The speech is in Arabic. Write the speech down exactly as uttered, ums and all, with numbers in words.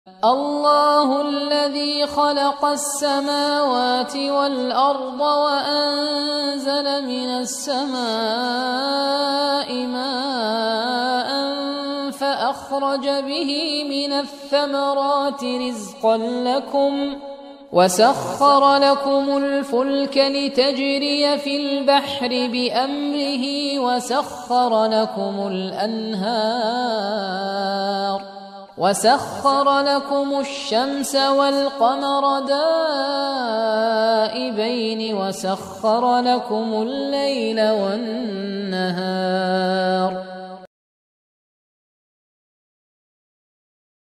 الله الذي خلق السماوات والأرض وأنزل من السماء ماء فأخرج به من الثمرات رزقا لكم وسخر لكم الفلك لتجري في البحر بأمره وسخر لكم الأنهار وسخر لكم الشمس والقمر دائبين وسخر لكم الليل والنهار